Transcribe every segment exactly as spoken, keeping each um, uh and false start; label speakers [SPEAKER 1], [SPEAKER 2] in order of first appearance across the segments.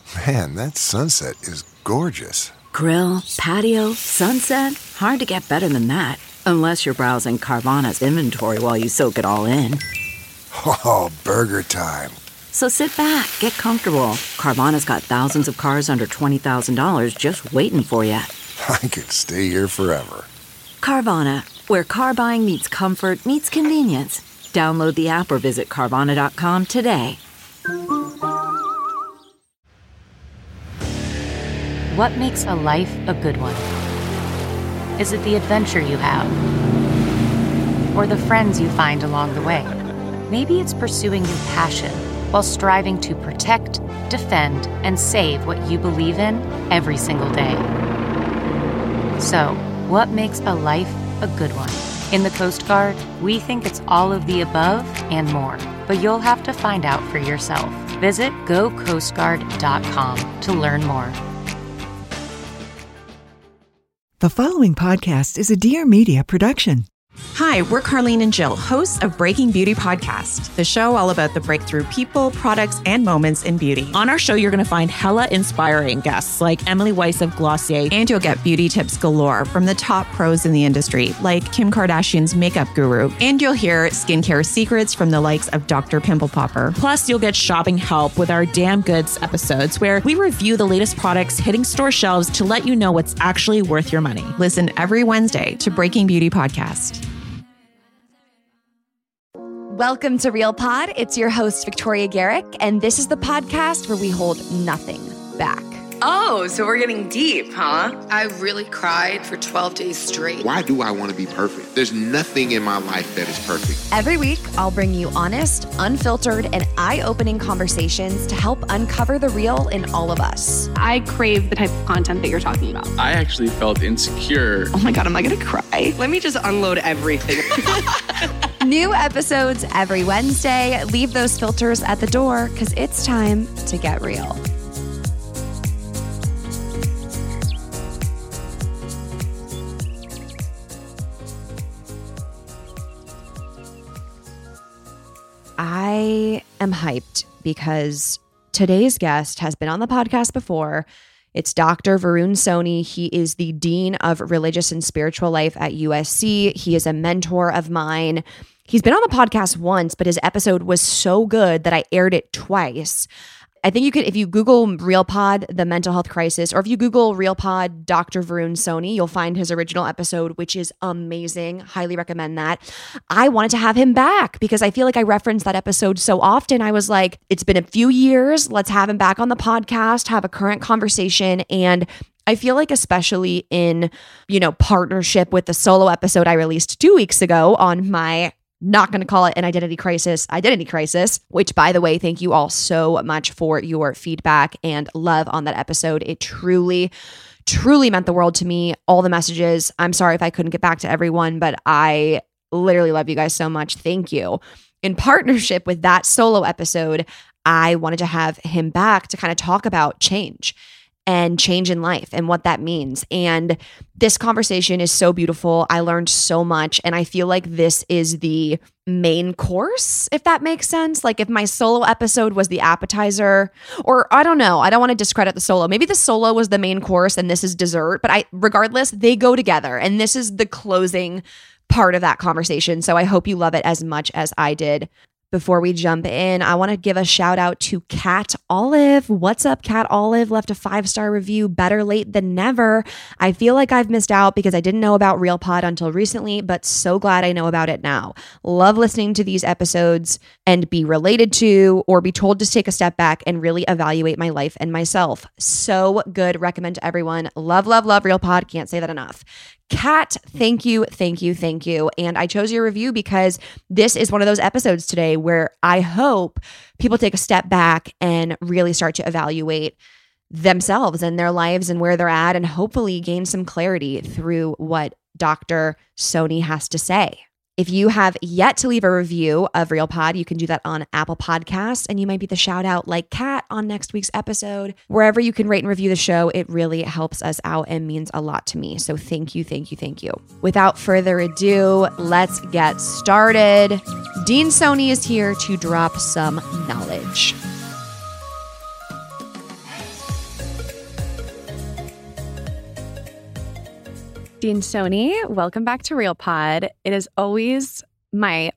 [SPEAKER 1] Man, that sunset is gorgeous.
[SPEAKER 2] Grill, patio, sunset. Hard to get better than that. Unless you're browsing Carvana's inventory while you soak it all in.
[SPEAKER 1] Oh, burger time.
[SPEAKER 2] So sit back, get comfortable. Carvana's got thousands of cars under twenty thousand dollars just waiting for you.
[SPEAKER 1] I could stay here forever.
[SPEAKER 2] Carvana, where car buying meets comfort meets convenience. Download the app or visit Carvana dot com today.
[SPEAKER 3] What makes a life a good one? Is it the adventure you have? Or the friends you find along the way? Maybe it's pursuing your passion while striving to protect, defend, and save what you believe in every single day. So, what makes a life a good one? In the Coast Guard, we think it's all of the above and more, but you'll have to find out for yourself. Visit go coast guard dot com to learn more.
[SPEAKER 4] The following podcast is a Dear Media production.
[SPEAKER 5] Hi, we're Carlene and Jill, hosts of Breaking Beauty Podcast, the show all about the breakthrough people, products, and moments in beauty. On our show, you're going to find hella inspiring guests like Emily Weiss of Glossier, and you'll get beauty tips galore from the top pros in the industry, like Kim Kardashian's makeup guru. And you'll hear skincare secrets from the likes of Doctor Pimple Popper. Plus, you'll get shopping help with our Damn Goods episodes, where we review the latest products hitting store shelves to let you know what's actually worth your money. Listen every Wednesday to Breaking Beauty Podcast.
[SPEAKER 6] Welcome to Real Pod. It's your host, Victoria Garrick, and this is the podcast where we hold nothing back.
[SPEAKER 7] Oh, so we're getting deep, huh?
[SPEAKER 8] I really cried for twelve days straight.
[SPEAKER 9] Why do I want to be perfect? There's nothing in my life that is perfect.
[SPEAKER 6] Every week, I'll bring you honest, unfiltered, and eye-opening conversations to help uncover the real in all of us.
[SPEAKER 10] I crave the type of content that you're talking about.
[SPEAKER 11] I actually felt insecure.
[SPEAKER 10] Oh my God, am I going to cry?
[SPEAKER 7] Let me just unload everything.
[SPEAKER 6] New episodes every Wednesday. Leave those filters at the door because it's time to get real. I am hyped because today's guest has been on the podcast before. It's Doctor Varun Soni. He is the Dean of Religious and Spiritual Life at U S C. He is a mentor of mine. He's been on the podcast once, but his episode was so good that I aired it twice. I think you could, if you Google RealPod, the mental health crisis, or if you Google RealPod, Doctor Varun Soni, you'll find his original episode, which is amazing. Highly recommend that. I wanted to have him back because I feel like I reference that episode so often. I was like, it's been a few years. Let's have him back on the podcast, have a current conversation. And I feel like especially in, you know, partnership with the solo episode I released two weeks ago on my not going to call it an identity crisis, identity crisis, which by the way, thank you all so much for your feedback and love on that episode. It truly, truly meant the world to me. All the messages. I'm sorry if I couldn't get back to everyone, but I literally love you guys so much. Thank you. In partnership with that solo episode, I wanted to have him back to kind of talk about change and change in life and what that means. And this conversation is so beautiful. I learned so much. And I feel like this is the main course, if that makes sense. Like if my solo episode was the appetizer, or I don't know, I don't want to discredit the solo. Maybe the solo was the main course and this is dessert, but I, regardless, they go together. And this is the closing part of that conversation. So I hope you love it as much as I did. Before we jump in, I want to give a shout out to Cat Olive. What's up, Cat Olive? Left a five-star review, better late than never. I feel like I've missed out because I didn't know about RealPod until recently, but so glad I know about it now. Love listening to these episodes and be related to or be told to take a step back and really evaluate my life and myself. So good. Recommend to everyone. Love, love, love RealPod. Can't say that enough. Kat, thank you, thank you, thank you. And I chose your review because this is one of those episodes today where I hope people take a step back and really start to evaluate themselves and their lives and where they're at and hopefully gain some clarity through what Doctor Soni has to say. If you have yet to leave a review of RealPod, you can do that on Apple Podcasts, and you might be the shout out like Kat on next week's episode. Wherever you can rate and review the show, it really helps us out and means a lot to me. So thank you, thank you, thank you. Without further ado, let's get started. Dean Soni is here to drop some knowledge.
[SPEAKER 10] Dean Stoney, welcome back to Real Pod. It is always my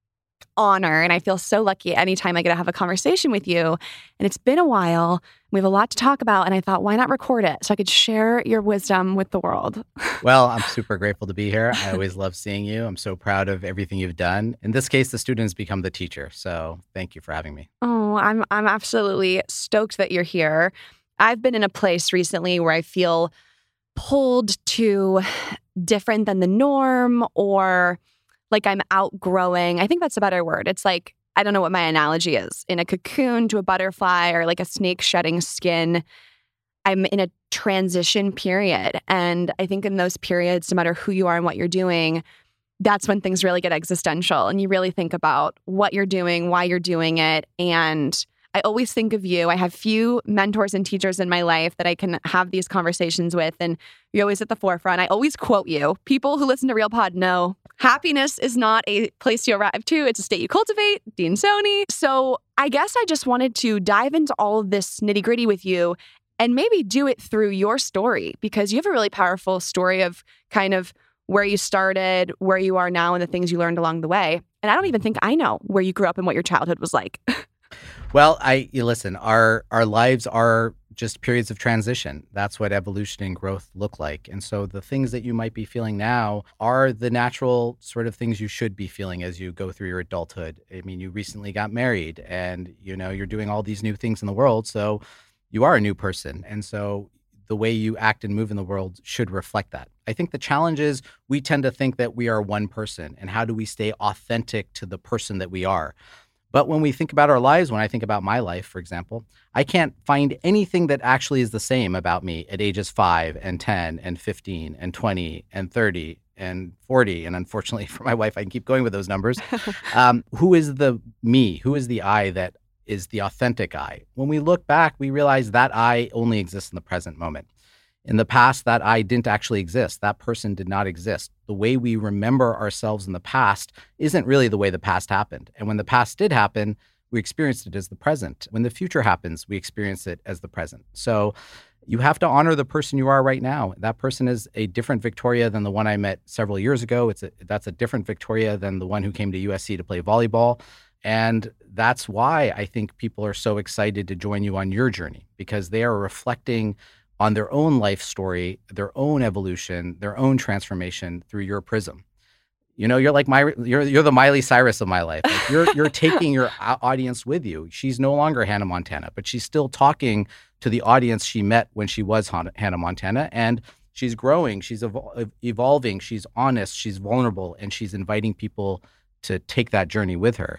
[SPEAKER 10] honor, and I feel so lucky anytime I get to have a conversation with you. And it's been a while. We have a lot to talk about, and I thought, why not record it so I could share your wisdom with the world?
[SPEAKER 12] Well, I'm super grateful to be here. I always love seeing you. I'm so proud of everything you've done. In this case, the students become the teacher. So thank you for having me.
[SPEAKER 10] Oh, I'm I'm absolutely stoked that you're here. I've been in a place recently where I feel pulled to different than the norm, or like I'm outgrowing. I think that's a better word. It's like, I don't know what my analogy is. In a cocoon to a butterfly, or like a snake shedding skin. I'm in a transition period. And I think in those periods, no matter who you are and what you're doing, that's when things really get existential. And you really think about what you're doing, why you're doing it. And I always think of you. I have few mentors and teachers in my life that I can have these conversations with, and you're always at the forefront. I always quote you. People who listen to Real Pod know happiness is not a place you arrive to. It's a state you cultivate. Dean Stoney. So I guess I just wanted to dive into all of this nitty gritty with you and maybe do it through your story, because you have a really powerful story of kind of where you started, where you are now, and the things you learned along the way. And I don't even think I know where you grew up and what your childhood was like.
[SPEAKER 12] Well, I you listen, our our lives are just periods of transition. That's what evolution and growth look like. And so the things that you might be feeling now are the natural sort of things you should be feeling as you go through your adulthood. I mean, you recently got married and, you know, you're doing all these new things in the world. So you are a new person. And so the way you act and move in the world should reflect that. I think the challenge is we tend to think that we are one person, and how do we stay authentic to the person that we are? But when we think about our lives, when I think about my life, for example, I can't find anything that actually is the same about me at ages five and ten and fifteen and twenty and thirty and forty. And unfortunately for my wife, I can keep going with those numbers. Um, who is the me? Who is the I that is the authentic I? When we look back, we realize that I only exists in the present moment. In the past, that I didn't actually exist. That person did not exist. The way we remember ourselves in the past isn't really the way the past happened. And when the past did happen, we experienced it as the present. When the future happens, we experience it as the present. So you have to honor the person you are right now. That person is a different Victoria than the one I met several years ago. It's a, that's a different Victoria than the one who came to U S C to play volleyball. And that's why I think people are so excited to join you on your journey, because they are reflecting on their own life story, their own evolution, their own transformation through your prism. You know, you're like my, you're you're the Miley Cyrus of my life. Like you're you're taking your audience with you. She's no longer Hannah Montana, but she's still talking to the audience she met when she was Hannah Montana, and she's growing, she's evol- evolving, she's honest, she's vulnerable, and she's inviting people to take that journey with her.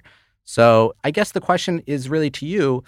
[SPEAKER 12] So I guess the question is really to you.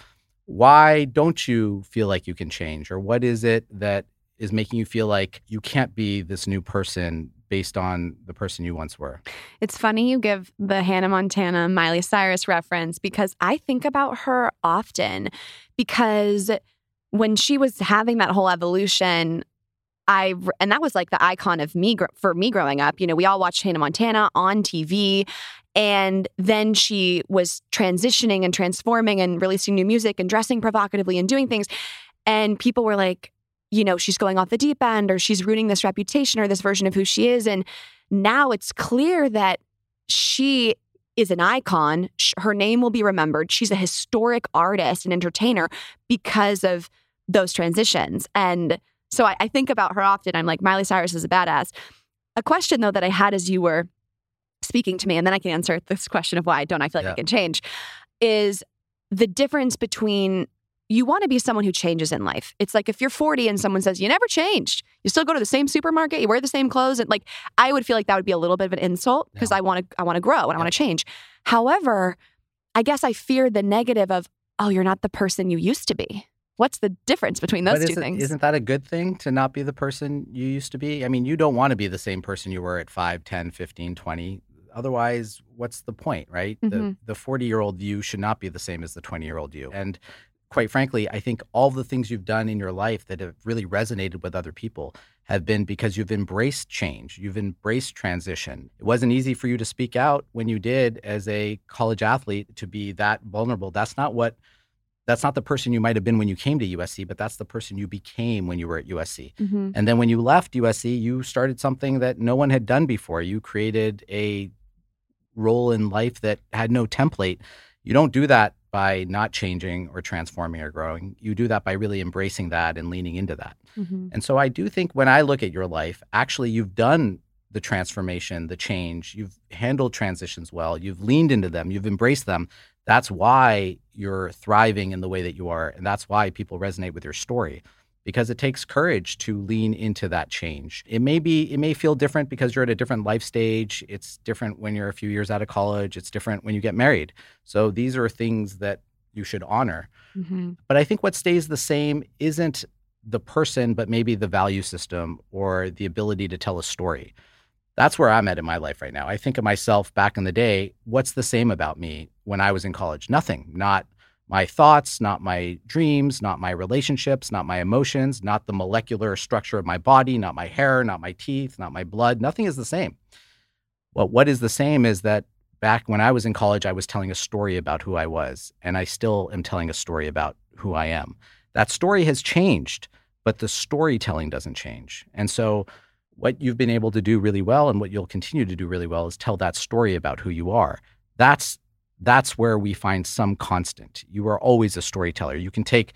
[SPEAKER 12] Why don't you feel like you can change? Or what is it that is making you feel like you can't be this new person based on the person you once were?
[SPEAKER 10] It's funny you give the Hannah Montana, Miley Cyrus reference, because I think about her often, because when she was having that whole evolution, I, and that was like the icon of me, for me growing up. You know, we all watched Hannah Montana on T V. And then she was transitioning and transforming and releasing new music and dressing provocatively and doing things. And people were like, you know, she's going off the deep end, or she's ruining this reputation or this version of who she is. And now it's clear that she is an icon. Her name will be remembered. She's a historic artist and entertainer because of those transitions. And so I, I think about her often. I'm like, Miley Cyrus is a badass. A question, though, that I had as you were speaking to me, and then I can answer this question of why don't I feel like yeah. I can change, is the difference between, you want to be someone who changes in life. It's like if you're forty and someone says, you never changed, you still go to the same supermarket, you wear the same clothes, and like, I would feel like that would be a little bit of an insult, because yeah. I want to I want to grow and yeah. I want to change. However, I guess I fear the negative of, oh, you're not the person you used to be. What's the difference between those
[SPEAKER 12] but
[SPEAKER 10] two
[SPEAKER 12] isn't,
[SPEAKER 10] things?
[SPEAKER 12] Isn't that a good thing, to not be the person you used to be? I mean, you don't want to be the same person you were at five, ten, fifteen, twenty. Otherwise, what's the point, right? Mm-hmm. The the forty-year-old you should not be the same as the twenty-year-old you. And quite frankly, I think all the things you've done in your life that have really resonated with other people have been because you've embraced change. You've embraced transition. It wasn't easy for you to speak out when you did as a college athlete, to be that vulnerable. That's not what That's not the person you might have been when you came to U S C, but that's the person you became when you were at U S C.
[SPEAKER 10] Mm-hmm.
[SPEAKER 12] And then when you left U S C, you started something that no one had done before. You created a role in life that had no template. You don't do that by not changing or transforming or growing. You do that by really embracing that and leaning into that.
[SPEAKER 10] Mm-hmm.
[SPEAKER 12] And so I do think when I look at your life, actually you've done the transformation, the change. You've handled transitions well. You've leaned into them. You've embraced them. That's why you're thriving in the way that you are. And that's why people resonate with your story, because it takes courage to lean into that change. It may be, it may feel different because you're at a different life stage. It's different when you're a few years out of college. It's different when you get married. So these are things that you should honor.
[SPEAKER 10] Mm-hmm.
[SPEAKER 12] But I think what stays the same isn't the person, but maybe the value system or the ability to tell a story. That's where I'm at in my life right now. I think of myself back in the day, what's the same about me when I was in college? Nothing. Not my thoughts, not my dreams, not my relationships, not my emotions, not the molecular structure of my body, not my hair, not my teeth, not my blood. Nothing is the same. Well, what is the same is that back when I was in college, I was telling a story about who I was, and I still am telling a story about who I am. That story has changed, but the storytelling doesn't change. And so what you've been able to do really well and what you'll continue to do really well is tell that story about who you are. That's that's where we find some constant. You are always a storyteller. You can take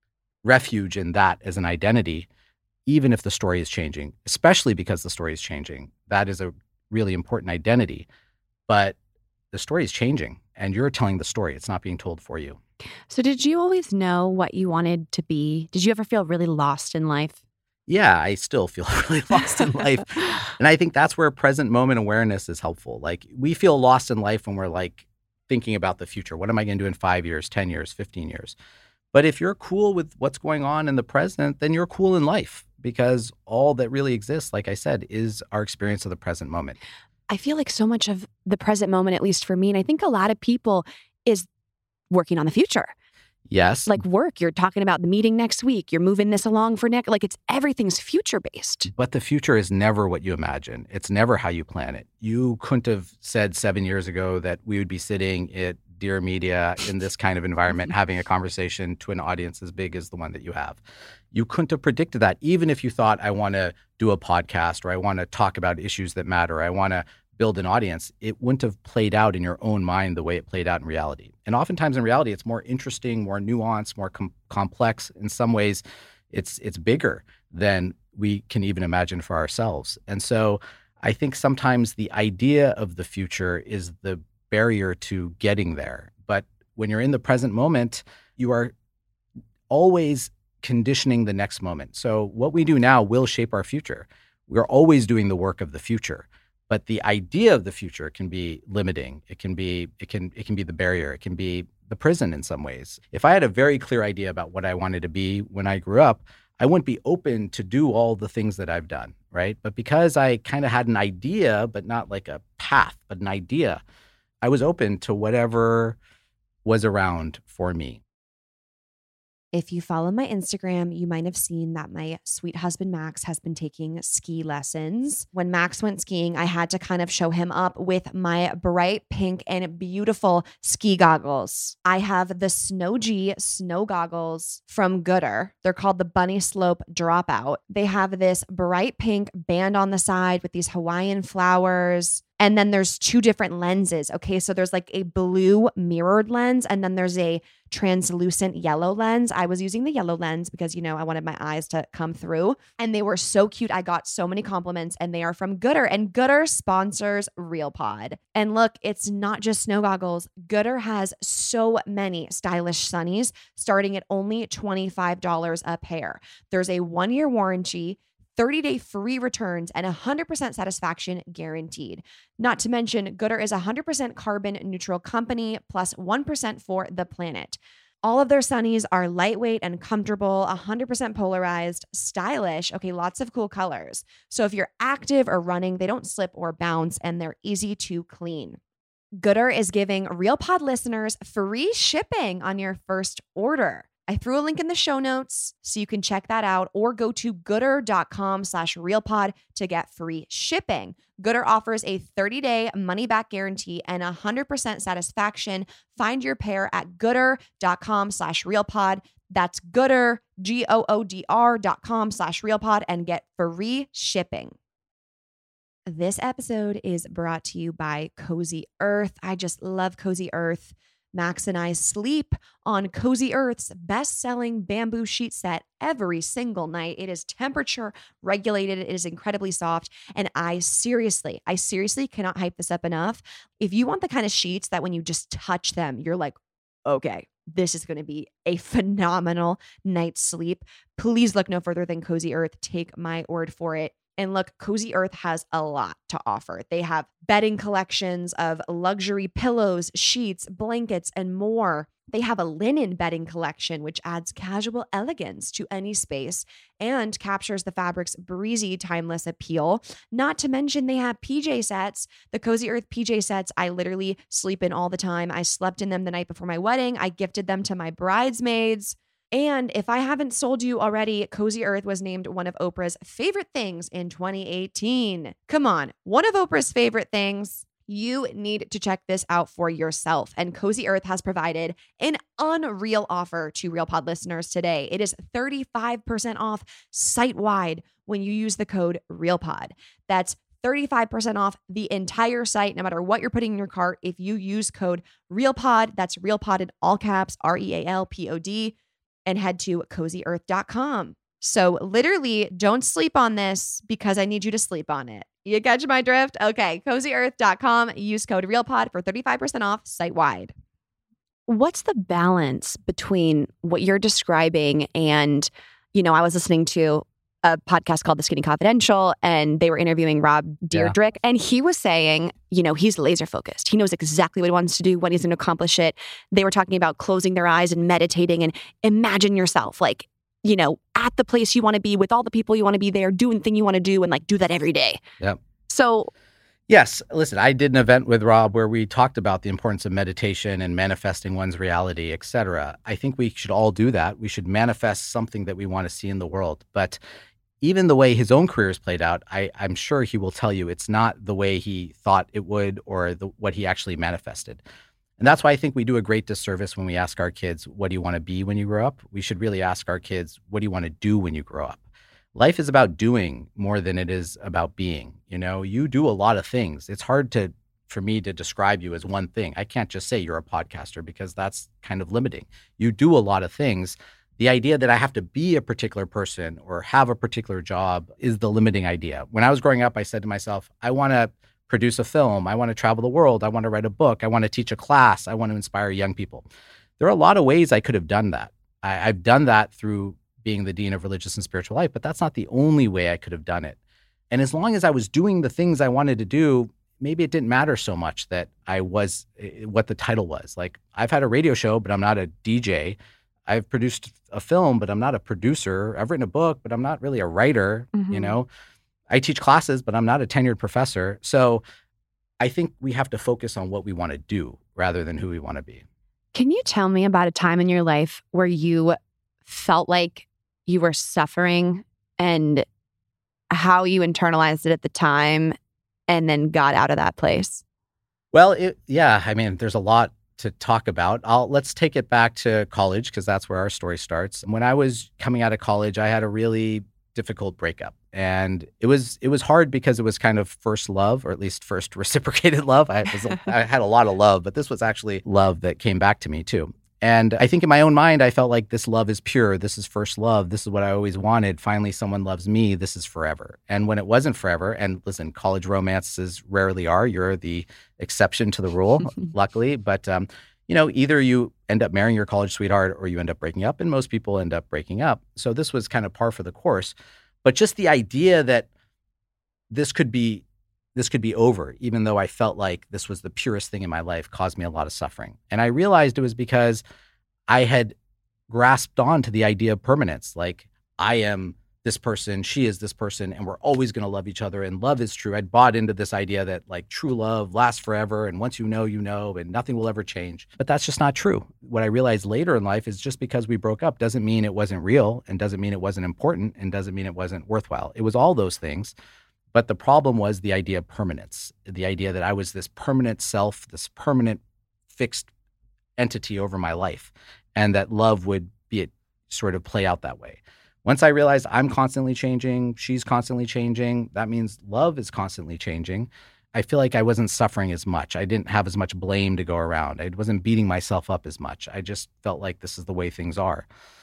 [SPEAKER 12] refuge in that as an identity, even if the story is changing, especially because the story is changing. That is a really important identity. But the story is changing and you're telling the story. It's not being told for you.
[SPEAKER 10] So did you always know what you wanted to be? Did you ever feel really lost in life?
[SPEAKER 12] Yeah, I still feel really lost in life. And I think that's where present moment awareness is helpful. Like we feel lost in life when we're like thinking about the future. What am I going to do in five years, ten years, fifteen years? But if you're cool with what's going on in the present, then you're cool in life because all that really exists, like I said, is our experience of the present moment.
[SPEAKER 10] I feel like so much of the present moment, at least for me, and I think a lot of people, is working on the future.
[SPEAKER 12] Yes.
[SPEAKER 10] Like work, you're talking about the meeting next week. You're moving this along for next, like it's everything's future based.
[SPEAKER 12] But the future is never what you imagine. It's never how you plan it. You couldn't have said seven years ago that we would be sitting at Dear Media in this kind of environment, having a conversation to an audience as big as the one that you have. You couldn't have predicted that, even if you thought, I want to do a podcast or I want to talk about issues that matter. I want to build an audience. It wouldn't have played out in your own mind the way it played out in reality. And oftentimes in reality, it's more interesting, more nuanced, more com- complex. In some ways, it's it's bigger than we can even imagine for ourselves. And so I think sometimes the idea of the future is the barrier to getting there. But when you're in the present moment, you are always conditioning the next moment. So what we do now will shape our future. We're always doing the work of the future. But the idea of the future can be limiting. It can be, it can, it can be the barrier. It can be the prison in some ways. If I had a very clear idea about what I wanted to be when I grew up, I wouldn't be open to do all the things that I've done, right? But because I kind of had an idea, but not like a path, but an idea, I was open to whatever was around for me.
[SPEAKER 6] If you follow my Instagram, you might have seen that my sweet husband, Max, has been taking ski lessons. When Max went skiing, I had to kind of show him up with my bright pink and beautiful ski goggles. I have the Snow G snow goggles from Gooder. They're called the Bunny Slope Dropout. They have this bright pink band on the side with these Hawaiian flowers. And then there's two different lenses. Okay, so there's like a blue mirrored lens and then there's a translucent yellow lens. I was using the yellow lens because, you know, I wanted my eyes to come through. And they were so cute. I got so many compliments and they are from Gooder. And Gooder sponsors RealPod. And look, it's not just snow goggles. Gooder has so many stylish sunnies starting at only twenty-five dollars a pair. There's a one-year warranty, thirty-day free returns, and one hundred percent satisfaction guaranteed. Not to mention, Gooder is a one hundred percent carbon neutral company, plus one percent for the planet. All of their sunnies are lightweight and comfortable, one hundred percent polarized, stylish, okay, lots of cool colors. So if you're active or running, they don't slip or bounce, and they're easy to clean. Gooder is giving RealPod listeners free shipping on your first order. I threw a link in the show notes so you can check that out, or go to gooder.com slash realpod to get free shipping. Gooder offers a thirty-day money-back guarantee and one hundred percent satisfaction. Find your pair at gooder.com slash realpod. That's Gooder, G O O D R dot com slash realpod, and get free shipping. This episode is brought to you by Cozy Earth. I just love Cozy Earth. Max and I sleep on Cozy Earth's best-selling bamboo sheet set every single night. It is temperature regulated. It is incredibly soft. And I seriously, I seriously cannot hype this up enough. If you want the kind of sheets that when you just touch them, you're like, okay, this is going to be a phenomenal night's sleep, please look no further than Cozy Earth. Take my word for it. And look, Cozy Earth has a lot to offer. They have bedding collections of luxury pillows, sheets, blankets, and more. They have a linen bedding collection, which adds casual elegance to any space and captures the fabric's breezy, timeless appeal. Not to mention they have P J sets. The Cozy Earth P J sets, I literally sleep in all the time. I slept in them the night before my wedding. I gifted them to my bridesmaids. And if I haven't sold you already, Cozy Earth was named one of Oprah's favorite things in twenty eighteen. Come on, one of Oprah's favorite things. You need to check this out for yourself. And Cozy Earth has provided an unreal offer to RealPod listeners today. It is thirty-five percent off site-wide when you use the code RealPod. That's thirty-five percent off the entire site, no matter what you're putting in your cart. If you use code RealPod, that's RealPod in all caps, R E A L P O D, and head to cozy earth dot com. So literally, don't sleep on this because I need you to sleep on it. You catch my drift? Okay, cozy earth dot com. Use code RealPod for thirty-five percent off site-wide.
[SPEAKER 10] What's the balance between what you're describing and, you know, I was listening to a podcast called The Skinny Confidential, and they were interviewing Rob Dyrdek, yeah. and he was saying, you know, he's laser focused. He knows exactly what he wants to do, when he's going to accomplish it. They were talking about closing their eyes and meditating and imagine yourself like, you know, at the place you want to be with all the people you want to be there, doing the thing you want to do, and like do that every day.
[SPEAKER 12] Yep.
[SPEAKER 10] So
[SPEAKER 12] yes, listen, I did an event with Rob where we talked about the importance of meditation and manifesting one's reality, et cetera. I think we should all do that. We should manifest something that we want to see in the world. But even the way his own career is played out, I, I'm sure he will tell you it's not the way he thought it would or the, what he actually manifested. And that's why I think we do a great disservice when we ask our kids, what do you want to be when you grow up? We should really ask our kids, what do you want to do when you grow up? Life is about doing more than it is about being. You know, you do a lot of things. It's hard to for me to describe you as one thing. I can't just say you're a podcaster because that's kind of limiting. You do a lot of things. The idea that I have to be a particular person or have a particular job is the limiting idea. When I was growing up, I said to myself, I want to produce a film. I want to travel the world. I want to write a book. I want to teach a class. I want to inspire young people. There are a lot of ways I could have done that. I, I've done that through being the Dean of Religious and Spiritual Life, but that's not the only way I could have done it. And as long as I was doing the things I wanted to do, maybe it didn't matter so much that I was, what the title was. Like, I've had a radio show, but I'm not a D J. I've produced a film, but I'm not a producer. I've written a book, but I'm not really a writer, mm-hmm. you know? I teach classes, but I'm not a tenured professor. So I think we have to focus on what we want to do rather than who we want to be.
[SPEAKER 10] Can you tell me about a time in your life where you felt like you were suffering and how you internalized it at the time and then got out of that place?
[SPEAKER 12] Well, it, yeah, I mean, there's a lot to talk about. I'll, let's take it back to college because that's where our story starts. When I was coming out of college, I had a really difficult breakup. And it was it was hard because it was kind of first love, or at least first reciprocated love. I, was, I had a lot of love, but this was actually love that came back to me too. And I think in my own mind, I felt like this love is pure. This is first love. This is what I always wanted. Finally, someone loves me. This is forever. And when it wasn't forever, and listen, college romances rarely are. You're the exception to the rule, luckily. But, um, you know, either you end up marrying your college sweetheart or you end up breaking up. And most people end up breaking up. So this was kind of par for the course. But just the idea that this could be this could be over, even though I felt like this was the purest thing in my life, caused me a lot of suffering. And I realized it was because I had grasped on to the idea of permanence. Like, I am this person, she is this person, and we're always going to love each other, and love is true. I'd bought into this idea that like true love lasts forever, and once you know, you know, and nothing will ever change. But that's just not true. What I realized later in life is just because we broke up doesn't mean it wasn't real, and doesn't mean it wasn't important, and doesn't mean it wasn't worthwhile. It was all those things. But the problem was the idea of permanence, the idea that I was this permanent self, this permanent fixed entity over my life, and that love would be it sort of play out that way. Once I realized I'm constantly changing, she's constantly changing, that means love is constantly changing. I feel like I wasn't suffering as much. I didn't have as much blame to go around. I wasn't beating myself up as much. I just felt like this is the way things are.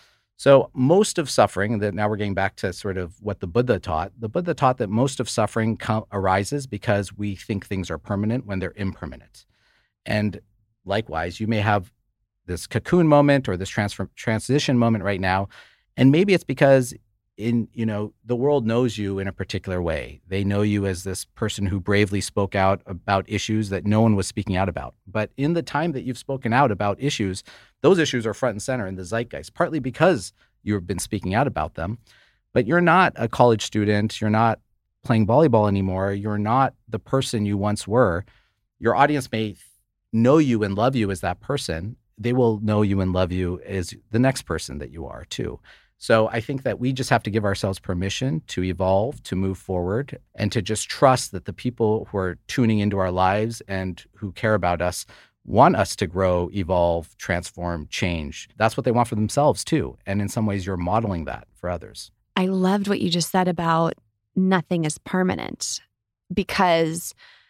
[SPEAKER 12] So most of suffering, that now we're getting back to sort of what the Buddha taught. The Buddha taught that most of suffering co- arises because we think things are permanent when they're impermanent. And likewise, you may have this cocoon moment or this transfer, transition moment right now. And maybe it's because in, you know, the world knows you in a particular way. They know you as this person who bravely spoke out about issues that no one was speaking out about. But in the time that you've spoken out about issues, those issues are front and center in the zeitgeist, partly because you've been speaking out about them. But you're not a college student. You're not playing volleyball anymore. You're not the person you once were. Your audience may know you and love you as that person. They will know you and love you as the next person that you are too. So I think that we just have to give ourselves permission to evolve, to move forward, and to just trust that the people who are tuning into our lives and who care about us want us to grow, evolve, transform, change. That's what they want for themselves too. And in some ways, you're modeling that for others.
[SPEAKER 10] I loved what you just said about nothing is permanent, because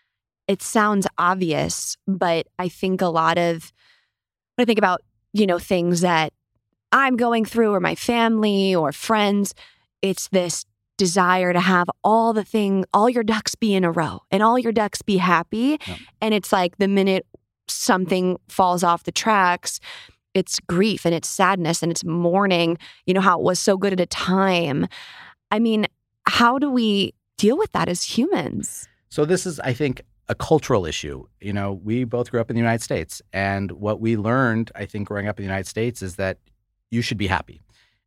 [SPEAKER 10] it sounds obvious, but I think a lot of, when I think about, you know, things that I'm going through or my family or friends, it's this desire to have all the thing, all your ducks be in a row and all your ducks be happy. Yeah. And it's like the minute something falls off the tracks, it's grief and it's sadness and it's mourning, you know, how it was so good at a time. I mean, how do we deal with that as humans?
[SPEAKER 12] So this is, I think, a cultural issue. You know, we both grew up in the United States. And what we learned, I think, growing up in the United States is that you should be happy.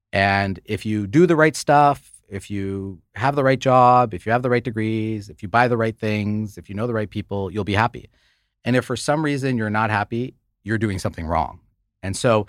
[SPEAKER 12] And if you do the right stuff, if you have the right job, if you have the right degrees, if you buy the right things, if you know the right people, you'll be happy. And if for some reason you're not happy, you're doing something wrong. And so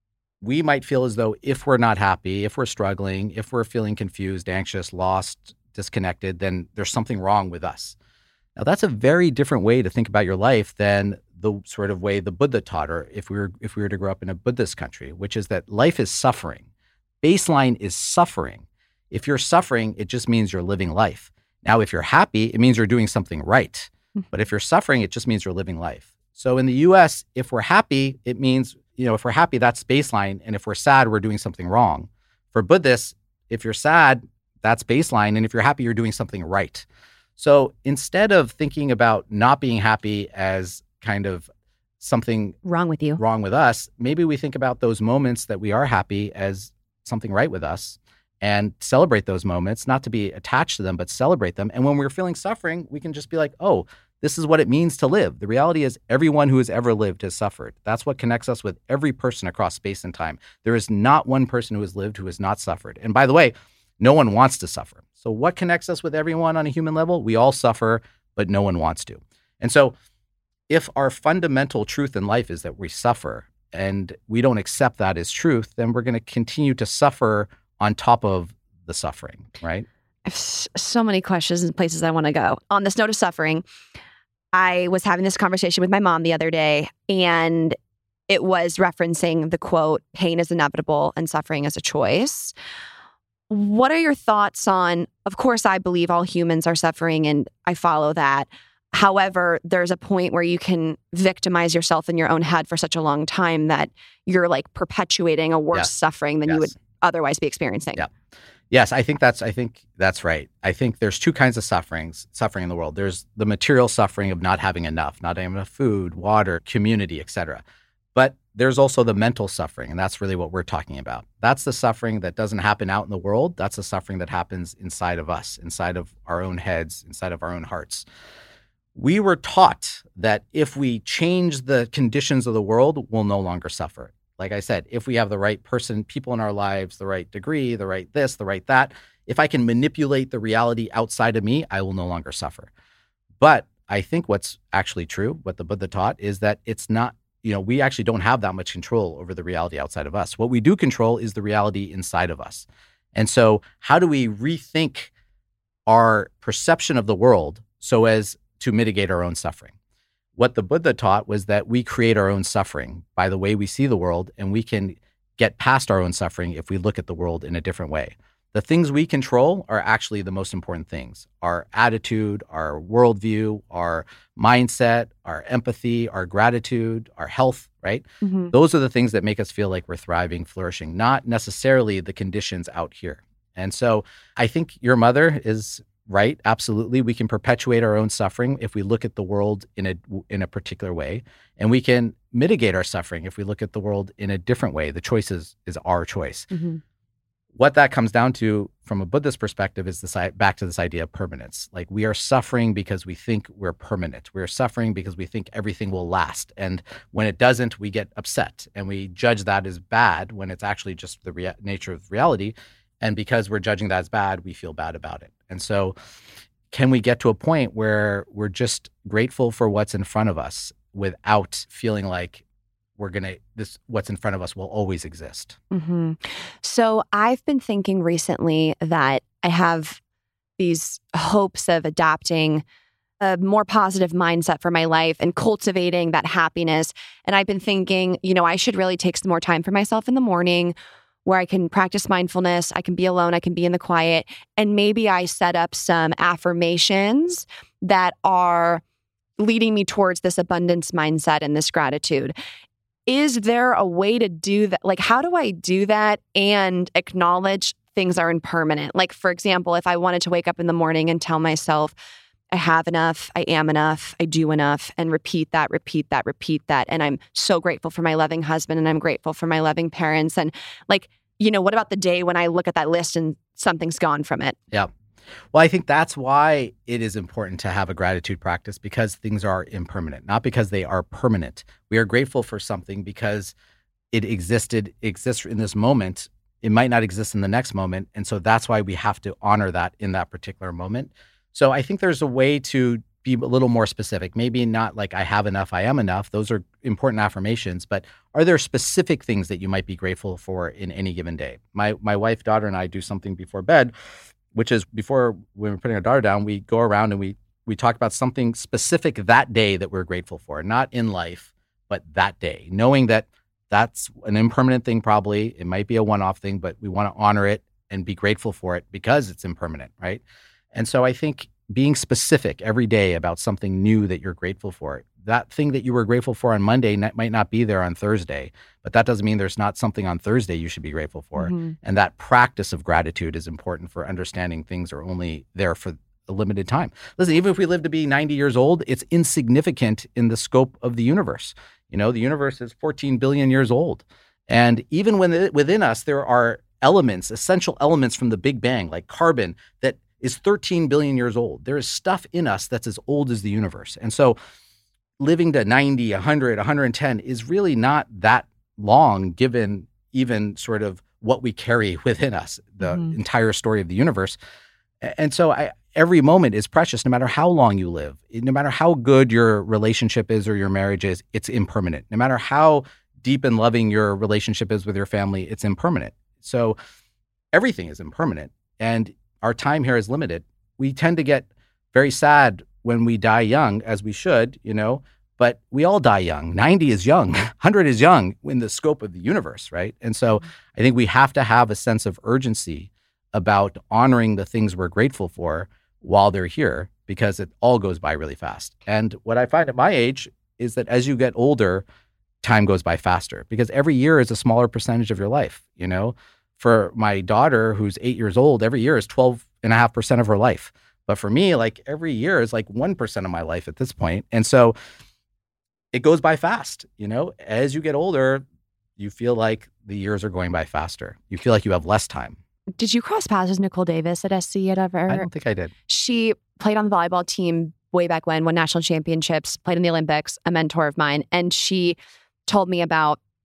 [SPEAKER 12] we might feel as though if we're not happy, if we're struggling, if we're feeling confused, anxious, lost, disconnected, then there's something wrong with us. Now, that's a very different way to think about your life than the sort of way the Buddha taught, or if we were if we were to grow up in a Buddhist country, which is that life is suffering. Baseline is suffering. If you're suffering, it just means you're living life. Now, if you're happy, it means you're doing something right. But if you're suffering, it just means you're living life. So in the U S, if we're happy, it means, you know, if we're happy, that's baseline. And if we're sad, we're doing something wrong. For Buddhists, if you're sad, that's baseline. And if you're happy, you're doing something right. So instead of thinking about not being happy as kind of something
[SPEAKER 6] wrong with you,
[SPEAKER 12] wrong with us, maybe we think about those moments that we are happy as something right with us and celebrate those moments, not to be attached to them, but celebrate them. And when we're feeling suffering, we can just be like, oh, this is what it means to live. The reality is everyone who has ever lived has suffered. That's what connects us with every person across space and time. There is not one person who has lived who has not suffered. And by the way, no one wants to suffer. So what connects us with everyone on a human level? We all suffer, but no one wants to. And so if our fundamental truth in life is that we suffer and we don't accept that as truth, then we're going to continue to suffer on top of the suffering, right?
[SPEAKER 10] I have so many questions and places I want to go. On this note of suffering, I was having this conversation with my mom the other day, and it was referencing the quote, pain is inevitable and suffering is a choice. What are your thoughts on, of course, I believe all humans are suffering and I follow that. However, there's a point where you can victimize yourself in your own head for such a long time that you're like perpetuating a worse
[SPEAKER 12] yes.
[SPEAKER 10] suffering than
[SPEAKER 12] yes.
[SPEAKER 10] you would otherwise be experiencing.
[SPEAKER 12] Yeah. Yes, I think that's I think that's right. I think there's two kinds of sufferings, suffering in the world. There's the material suffering of not having enough, not having enough food, water, community, et cetera. But there's also the mental suffering, and that's really what we're talking about. That's the suffering that doesn't happen out in the world. That's the suffering that happens inside of us, inside of our own heads, inside of our own hearts. We were taught that if we change the conditions of the world, we'll no longer suffer. Like I said, if we have the right person, people in our lives, the right degree, the right this, the right that, if I can manipulate the reality outside of me, I will no longer suffer. But I think what's actually true, what the Buddha taught, is that it's not, you know, we actually don't have that much control over the reality outside of us. What we do control is the reality inside of us. And so how do we rethink our perception of the world so as to mitigate our own suffering? What the Buddha taught was that we create our own suffering by the way we see the world, and we can get past our own suffering if we look at the world in a different way. The things we control are actually the most important things. Our attitude, our worldview, our mindset, our empathy, our gratitude, our health, right? Mm-hmm. Those are the things that make us feel like we're thriving, flourishing, not necessarily the conditions out here. And so I think your mother is right. Absolutely. We can perpetuate our own suffering if we look at the world in a in a particular way. And we can mitigate our suffering if we look at the world in a different way. The choice is, is our choice. Mm-hmm. What that comes down to from a Buddhist perspective is this, back to this idea of permanence. Like, we are suffering because we think we're permanent. We're suffering because we think everything will last. And when it doesn't, we get upset and we judge that as bad when it's actually just the rea- nature of reality. And because we're judging that as bad, we feel bad about it. And so can we get to a point where we're just grateful for what's in front of us without feeling like we're going to, this, what's in front of us will always exist?
[SPEAKER 10] Mm-hmm. So I've been thinking recently that I have these hopes of adopting a more positive mindset for my life and cultivating that happiness. And I've been thinking, you know, I should really take some more time for myself in the morning where I can practice mindfulness, I can be alone, I can be in the quiet, and maybe I set up some affirmations that are leading me towards this abundance mindset and this gratitude. Is there a way to do that? Like, how do I do that and acknowledge things are impermanent? Like, for example, if I wanted to wake up in the morning and tell myself, I have enough, I am enough, I do enough, and repeat that, repeat that, repeat that. And I'm so grateful for my loving husband, and I'm grateful for my loving parents. And like, you know, what about the day when I look at that list and something's gone from it?
[SPEAKER 12] Yeah. Well, I think that's why it is important to have a gratitude practice, because things are impermanent, not because they are permanent. We are grateful for something because it existed, exists in this moment. It might not exist in the next moment. And so that's why we have to honor that in that particular moment. So I think there's a way to be a little more specific. Maybe not like I have enough, I am enough. Those are important affirmations, but are there specific things that you might be grateful for in any given day? My my wife, daughter, and I do something before bed, which is before when we're putting our daughter down, we go around and we we talk about something specific that day that we're grateful for, not in life, but that day, knowing that that's an impermanent thing. Probably it might be a one-off thing, but we want to honor it and be grateful for it because it's impermanent, right? And so I think being specific every day about something new that you're grateful for, that thing that you were grateful for on Monday might not be there on Thursday, but that doesn't mean there's not something on Thursday you should be grateful for. Mm-hmm. And that practice of gratitude is important for understanding things are only there for a limited time. Listen, even if we live to be ninety years old, it's insignificant in the scope of the universe. You know, the universe is fourteen billion years old. And even when it, within us, there are elements, essential elements from the Big Bang, like carbon, that is thirteen billion years old. There is stuff in us that's as old as the universe. And so living to ninety, one hundred, one hundred ten is really not that long, given even sort of what we carry within us, the mm-hmm. entire story of the universe. And so I, every moment is precious, no matter how long you live, no matter how good your relationship is or your marriage is, it's impermanent. No matter how deep and loving your relationship is with your family, it's impermanent. So everything is impermanent. And our time here is limited. We tend to get very sad when we die young, as we should, you know, but we all die young. ninety is young. one hundred is young in the scope of the universe, right? And so I think we have to have a sense of urgency about honoring the things we're grateful for while they're here, because it all goes by really fast. And what I find at my age is that as you get older, time goes by faster, because every year is a smaller percentage of your life, you know? For my daughter, who's eight years old, every year is twelve and a half percent of her life. But for me, like every year is like one percent of my life at this point. And so it goes by fast, you know, as you get older, you feel like the years are going by faster. You feel like you have less time.
[SPEAKER 10] Did you cross paths with Nicole Davis at S C at ever?
[SPEAKER 12] I don't think I did.
[SPEAKER 10] She played on the volleyball team way back when, won national championships, played in the Olympics, a mentor of mine. And she told me about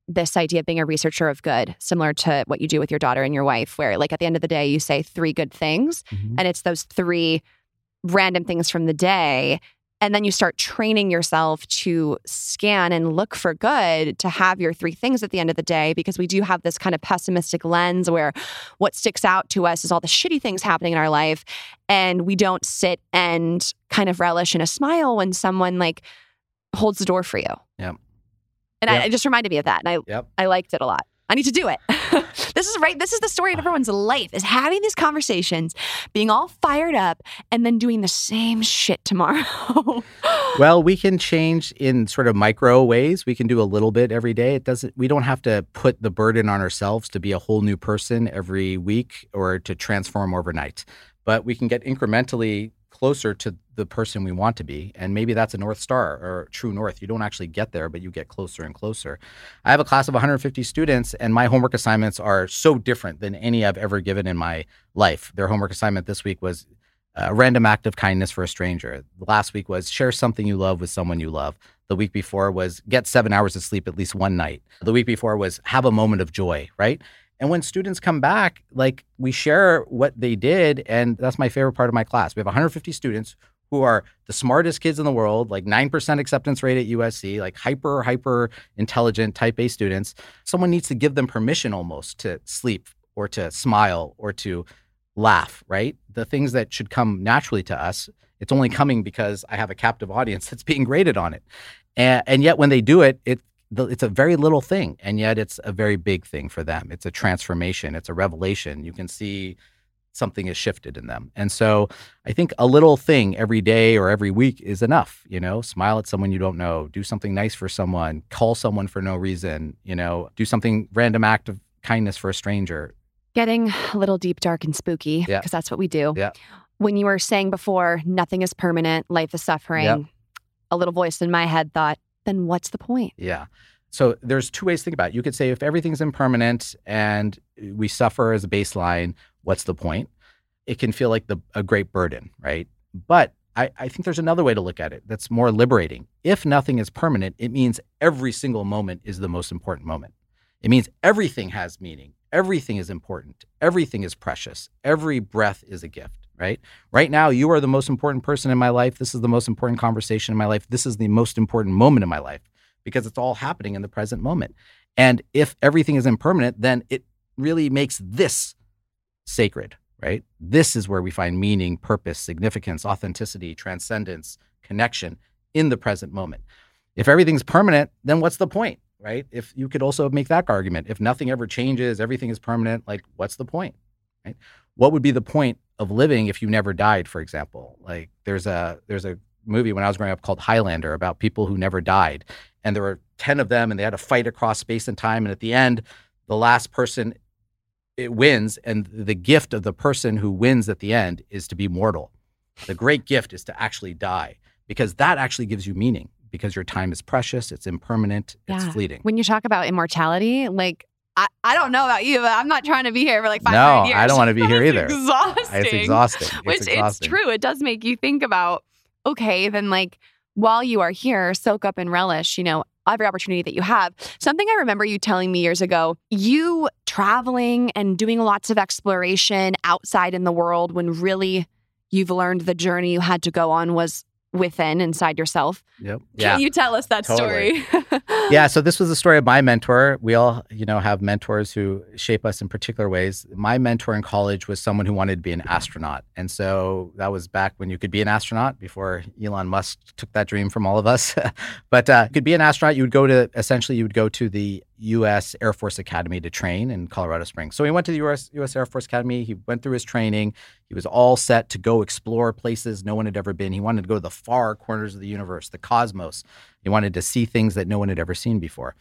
[SPEAKER 10] this idea of being a researcher of good, similar to what you do with your daughter and your wife, where like at the end of the day, you say three good things
[SPEAKER 12] Mhm.
[SPEAKER 10] and it's those three random things from the day. And then you start training yourself to scan and look for good to have your three things at the end of the day, because we do have this kind of pessimistic lens where what sticks out to us is all the shitty things happening in our life. And we don't sit and kind of relish in a smile when someone like holds the door for you.
[SPEAKER 12] Yep.
[SPEAKER 10] And
[SPEAKER 12] Yep.
[SPEAKER 10] I, it just reminded me of that. And I,
[SPEAKER 12] Yep.
[SPEAKER 10] I liked it a lot. I need to do it. This is right. This is the story of everyone's life, is having these conversations, being all fired up, and then doing the same shit tomorrow.
[SPEAKER 12] Well, we can change in sort of micro ways. We can do a little bit every day. It doesn't, we don't have to put the burden on ourselves to be a whole new person every week or to transform overnight. But we can get incrementally closer to the person we want to be. And maybe that's a North Star or true north. You don't actually get there, but you get closer and closer. I have a class of one hundred fifty students, and my homework assignments are so different than any I've ever given in my life. Their homework assignment this week was a random act of kindness for a stranger. Last week was share something you love with someone you love. The week before was get seven hours of sleep at least one night. The week before was have a moment of joy, right? And when students come back, like we share what they did. And that's my favorite part of my class. We have one hundred fifty students who are the smartest kids in the world, like nine percent acceptance rate at U S C, like hyper, hyper intelligent type A students. Someone needs to give them permission almost to sleep or to smile or to laugh, right? The things that should come naturally to us, it's only coming because I have a captive audience that's being graded on it. And, and yet when they do it, it it's a very little thing, and yet it's a very big thing for them. It's a transformation. It's a revelation. You can see something has shifted in them. And so I think a little thing every day or every week is enough. You know, smile at someone you don't know, do something nice for someone, call someone for no reason, you know, do something random act of kindness for a stranger.
[SPEAKER 10] Getting a little deep, dark, and spooky, because
[SPEAKER 12] Yeah.
[SPEAKER 10] that's what we do.
[SPEAKER 12] Yeah.
[SPEAKER 10] When you were saying before, nothing is permanent, life is suffering,
[SPEAKER 12] Yep.
[SPEAKER 10] a little voice in my head thought, then what's the point?
[SPEAKER 12] Yeah. So there's two ways to think about it. You could say if everything's impermanent and we suffer as a baseline, what's the point? It can feel like the, a great burden, right? But I, I think there's another way to look at it that's more liberating. If nothing is permanent, it means every single moment is the most important moment. It means everything has meaning. Everything is important. Everything is precious. Every breath is a gift, right? Right now, you are the most important person in my life. This is the most important conversation in my life. This is the most important moment in my life because it's all happening in the present moment. And if everything is impermanent, then it really makes this sacred, right? This is where we find meaning, purpose, significance, authenticity, transcendence, connection in the present moment. If everything's permanent, then what's the point? Right? If you could also make that argument, if nothing ever changes, everything is permanent, like what's the point? Right? What would be the point of living if you never died, for example? Like there's a there's a movie when I was growing up called Highlander about people who never died. And there were ten of them and they had to fight across space and time. And at the end, the last person it wins. And the gift of the person who wins at the end is to be mortal. The great gift is to actually die because that actually gives you meaning. Because your time is precious, it's impermanent, it's
[SPEAKER 10] Yeah.
[SPEAKER 12] fleeting.
[SPEAKER 10] When you talk about immortality, like, I, I don't know about you, but I'm not trying to be here for like five
[SPEAKER 12] No,
[SPEAKER 10] hundred years.
[SPEAKER 12] I don't want to be here either.
[SPEAKER 10] Exhausting.
[SPEAKER 12] It's exhausting. It's
[SPEAKER 10] Which
[SPEAKER 12] exhausting.
[SPEAKER 10] it's true. It does make you think about, okay, then like while you are here, soak up and relish, you know, every opportunity that you have. Something I remember you telling me years ago, you traveling and doing lots of exploration outside in the world when really you've learned the journey you had to go on was within, inside yourself.
[SPEAKER 12] Yep.
[SPEAKER 10] Can
[SPEAKER 12] Yeah.
[SPEAKER 10] you tell us that
[SPEAKER 12] Totally.
[SPEAKER 10] story?
[SPEAKER 12] Yeah. So this was the story of my mentor. We all, you know, have mentors who shape us in particular ways. My mentor in college was someone who wanted to be an astronaut. And so that was back when you could be an astronaut before Elon Musk took that dream from all of us. But uh, you could be an astronaut. You would go to, essentially, you would go to the U S Air Force Academy to train in Colorado Springs. So he went to the U S U S Air Force Academy. He went through his training. He was all set to go explore places no one had ever been. He wanted to go to the far corners of the universe, the cosmos. He wanted to see things that no one had ever seen before.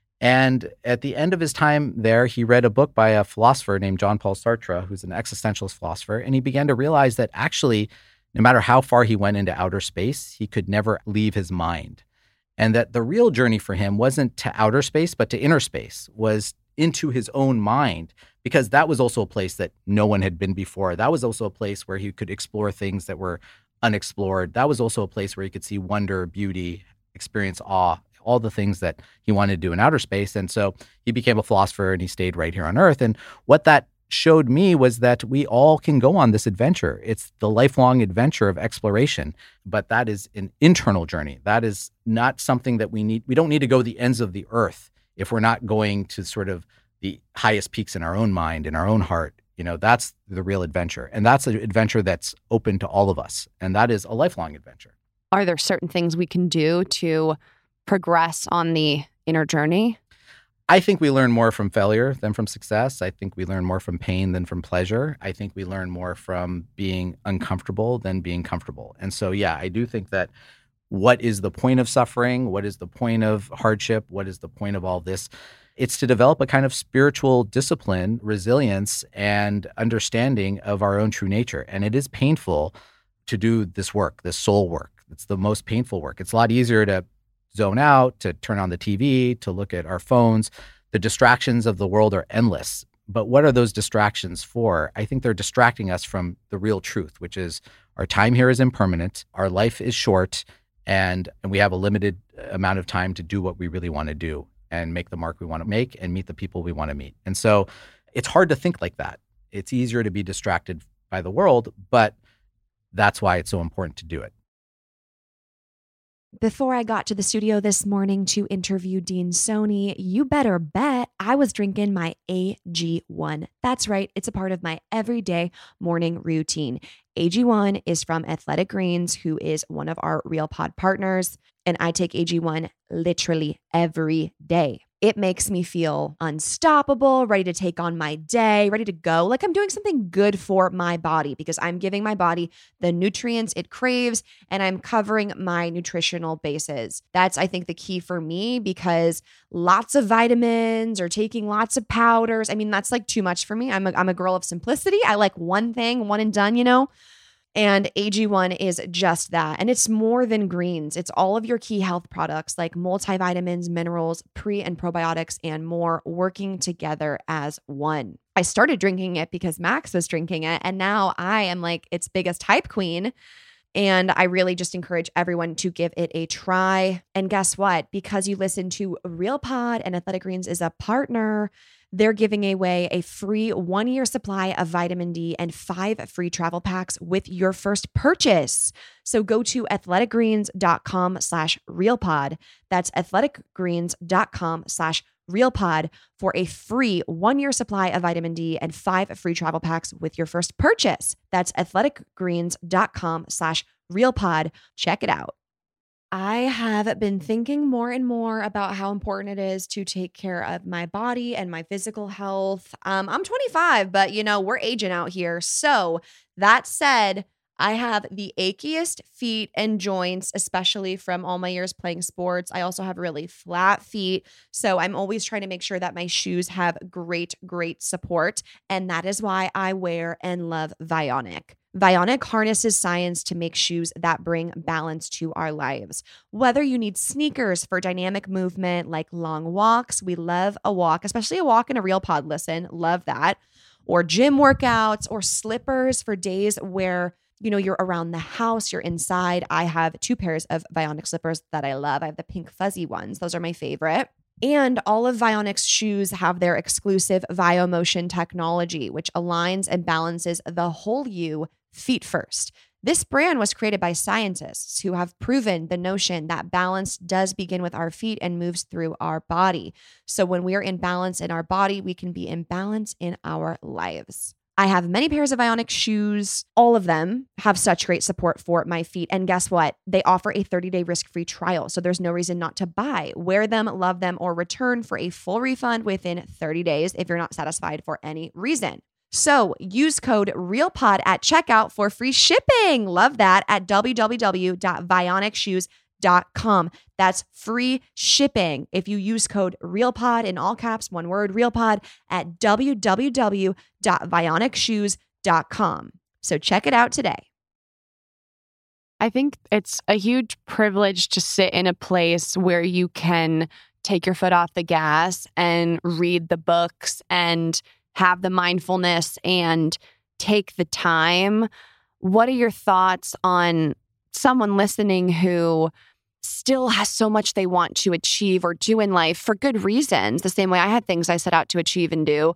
[SPEAKER 12] And at the end of his time there, he read a book by a philosopher named Jean-Paul Sartre, who's an existentialist philosopher. And he began to realize that actually, no matter how far he went into outer space, he could never leave his mind. And that the real journey for him wasn't to outer space, but to inner space, was into his own mind, because that was also a place that no one had been before. That was also a place where he could explore things that were unexplored. That was also a place where he could see wonder, beauty, experience awe, all the things that he wanted to do in outer space. And so he became a philosopher and he stayed right here on Earth. And what that showed me was that we all can go on this adventure. It's the lifelong adventure of exploration, but that is an internal journey. That is not something that we need. We don't need to go the ends of the earth if we're not going to sort of the highest peaks in our own mind, in our own heart. You know, that's the real adventure. And that's an adventure that's open to all of us. And that is a lifelong adventure.
[SPEAKER 10] Are there certain things we can do to progress on the inner journey?
[SPEAKER 12] I think we learn more from failure than from success. I think we learn more from pain than from pleasure. I think we learn more from being uncomfortable than being comfortable. And so, yeah, I do think that what is the point of suffering? What is the point of hardship? What is the point of all this? It's to develop a kind of spiritual discipline, resilience, and understanding of our own true nature. And it is painful to do this work, this soul work. It's the most painful work. It's a lot easier to zone out, to turn on the T V, to look at our phones. The distractions of the world are endless. But what are those distractions for? I think they're distracting us from the real truth, which is our time here is impermanent, our life is short, and, and we have a limited amount of time to do what we really want to do and make the mark we want to make and meet the people we want to meet. And so it's hard to think like that. It's easier to be distracted by the world, but that's why it's so important to do it.
[SPEAKER 6] Before I got to the studio this morning to interview Dean Soni, you better bet I was drinking my A G one. That's right, it's a part of my everyday morning routine. A G one is from Athletic Greens, who is one of our Real Pod partners, and I take A G one literally every day. It makes me feel unstoppable, ready to take on my day, ready to go, like I'm doing something good for my body because I'm giving my body the nutrients it craves and I'm covering my nutritional bases. That's, I think, the key for me because lots of vitamins or taking lots of powders, I mean, that's like too much for me. I'm a, I'm a girl of simplicity. I like one thing, one and done, you know? And A G one is just that. And it's more than greens. It's all of your key health products like multivitamins, minerals, pre and probiotics, and more working together as one. I started drinking it because Max was drinking it. And now I am like its biggest hype queen. And I really just encourage everyone to give it a try. And guess what? Because you listen to Real Pod and Athletic Greens is a partner, they're giving away a free one-year supply of vitamin D and five free travel packs with your first purchase. So go to athleticgreens.com slash realpod. That's athleticgreens.com slash realpod for a free one-year supply of vitamin D and five free travel packs with your first purchase. That's athleticgreens.com slash realpod. Check it out. I have been thinking more and more about how important it is to take care of my body and my physical health. Um, I'm twenty-five, but you know, we're aging out here. So that said, I have the achiest feet and joints, especially from all my years playing sports. I also have really flat feet. So I'm always trying to make sure that my shoes have great, great support. And that is why I wear and love Vionic. Vionic harnesses science to make shoes that bring balance to our lives. Whether you need sneakers for dynamic movement like long walks, we love a walk, especially a walk in a Real Pod, listen, love that, or gym workouts, or slippers for days where you know, you're around the house, you're inside. I have two pairs of Vionic slippers that I love. I have the pink fuzzy ones. Those are my favorite. And all of Vionic's shoes have their exclusive VioMotion technology, which aligns and balances the whole you feet first. This brand was created by scientists who have proven the notion that balance does begin with our feet and moves through our body. So when we are in balance in our body, we can be in balance in our lives. I have many pairs of Vionic shoes. All of them have such great support for my feet. And guess what? They offer a thirty-day risk-free trial. So there's no reason not to buy, wear them, love them, or return for a full refund within thirty days if you're not satisfied for any reason. So use code REALPOD at checkout for free shipping. Love that at w w w dot vionic shoes dot com. That's free shipping if you use code REALPOD in all caps, one word, REALPOD at w w w dot vionic shoes dot com. So check it out today.
[SPEAKER 10] I think it's a huge privilege to sit in a place where you can take your foot off the gas and read the books and have the mindfulness and take the time. What are your thoughts on someone listening who still has so much they want to achieve or do in life for good reasons, the same way I had things I set out to achieve and do.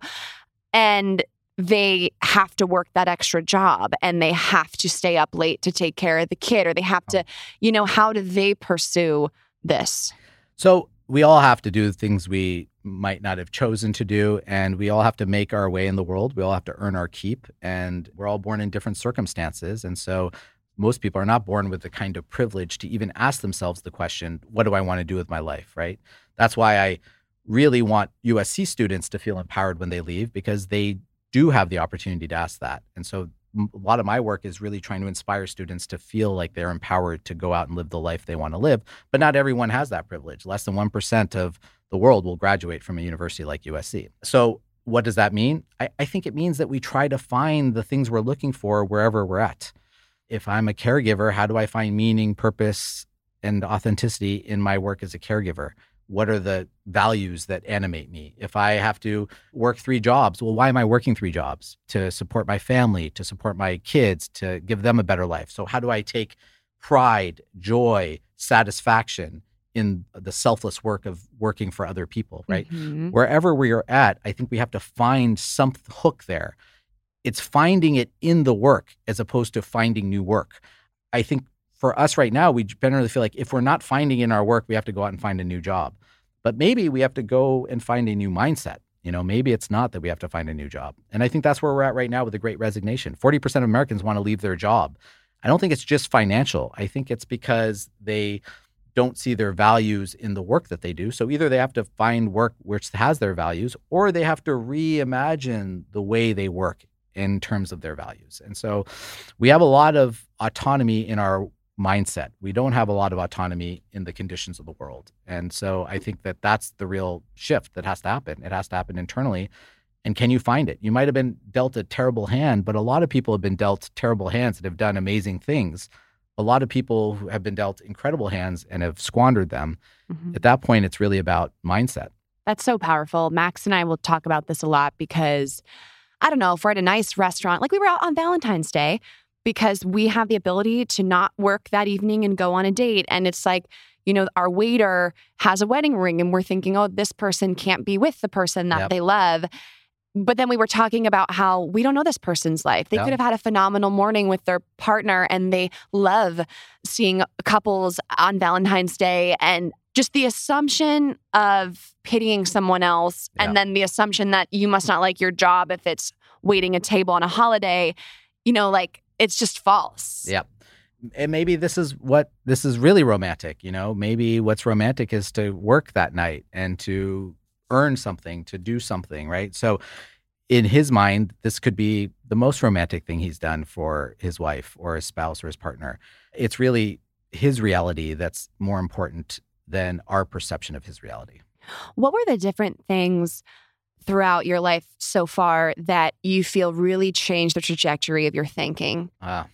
[SPEAKER 10] And they have to work that extra job and they have to stay up late to take care of the kid, or they have to, you know, how do they pursue this?
[SPEAKER 12] So we all have to do things we might not have chosen to do, and we all have to make our way in the world. We all have to earn our keep, and we're all born in different circumstances. And so most people are not born with the kind of privilege to even ask themselves the question, what do I want to do with my life, right? That's why I really want U S C students to feel empowered when they leave, because they do have the opportunity to ask that. And so a lot of my work is really trying to inspire students to feel like they're empowered to go out and live the life they want to live. But not everyone has that privilege. Less than one percent of the world will graduate from a university like U S C. So what does that mean? I, I think it means that we try to find the things we're looking for wherever we're at. If I'm a caregiver, how do I find meaning, purpose, and authenticity in my work as a caregiver? What are the values that animate me? If I have to work three jobs, well, why am I working three jobs? To support my family, to support my kids, to give them a better life. So how do I take pride, joy, satisfaction in the selfless work of working for other people, right? Mm-hmm. Wherever we are at, I think we have to find some hook there. It's finding it in the work as opposed to finding new work. I think for us right now, we generally feel like if we're not finding in our work, we have to go out and find a new job. But maybe we have to go and find a new mindset. You know, maybe it's not that we have to find a new job. And I think that's where we're at right now with the Great Resignation. forty percent of Americans want to leave their job. I don't think it's just financial. I think it's because they don't see their values in the work that they do. So either they have to find work which has their values, or they have to reimagine the way they work in terms of their values. And so we have a lot of autonomy in our mindset. We don't have a lot of autonomy in the conditions of the world. And so I think that that's the real shift that has to happen. It has to happen internally. And can you find it? You might have been dealt a terrible hand, but a lot of people have been dealt terrible hands that have done amazing things. A lot of people who have been dealt incredible hands and have squandered them. Mm-hmm. At that point, it's really about mindset.
[SPEAKER 10] That's so powerful. Max and I will talk about this a lot because, I don't know, if we're at a nice restaurant, like we were out on Valentine's Day, because we have the ability to not work that evening and go on a date. And it's like, you know, our waiter has a wedding ring and we're thinking, oh, this person can't be with the person that yep. they love. But then we were talking about how we don't know this person's life. They yep. could have had a phenomenal morning with their partner and they love seeing couples on Valentine's Day. And just the assumption of pitying someone else yep. and then the assumption that you must not like your job if it's waiting a table on a holiday, you know, like, it's just false.
[SPEAKER 12] Yep. And maybe this is what, this is really romantic, you know, maybe what's romantic is to work that night and to earn something, to do something, right? So in his mind, this could be the most romantic thing he's done for his wife or his spouse or his partner. It's really his reality that's more important than our perception of his reality.
[SPEAKER 10] What were the different things throughout your life so far that you feel really changed the trajectory of your thinking?
[SPEAKER 12] Ah.